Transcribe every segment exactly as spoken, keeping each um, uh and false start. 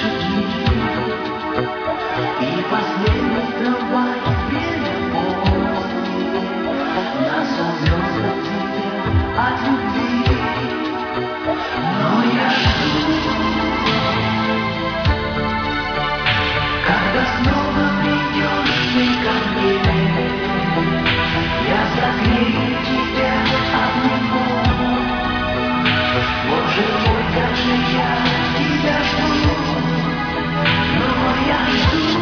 шаги, и последний трамвай время позднее. Нас увез от тебя, от любви, но я жду, когда снова придешь ты ко мне. Я согрею тебя обниму. Боже мой, как же я тебя жду, но я жду,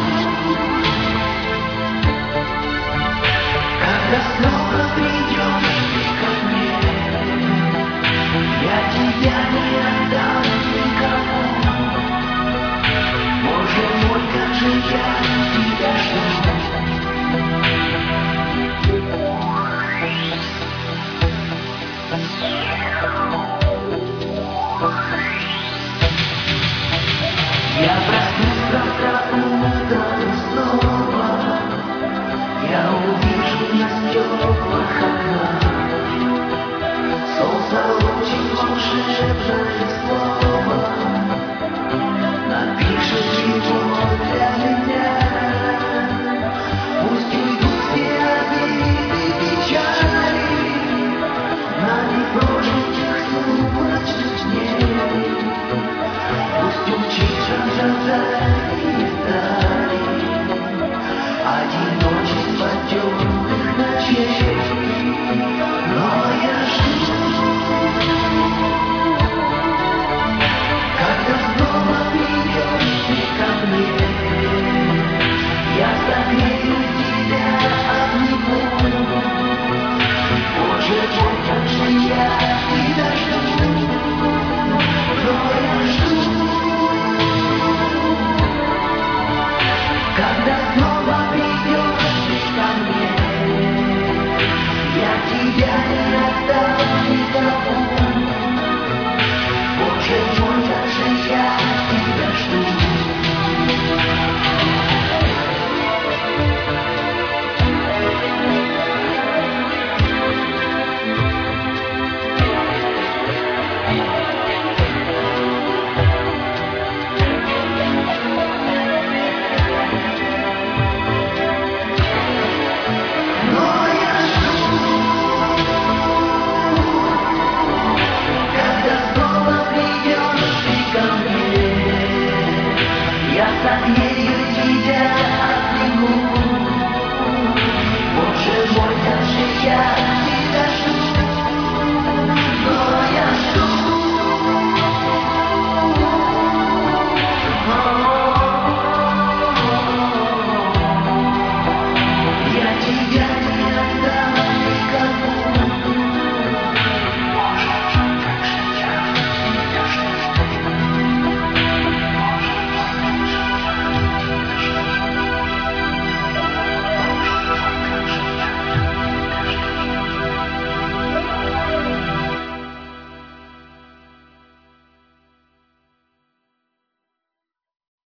когда снова придешь ты ко мне. Я тебя не отдам никому. Боже мой, как же я тебя жду. Я проснусь завтра утром снова, я увижу на стеклах окна солнце лучик волшебное слово, напишет его для меня. Пусть уйдут все обиды и печали на непрожитых сумрачных дней. Пусть умчится за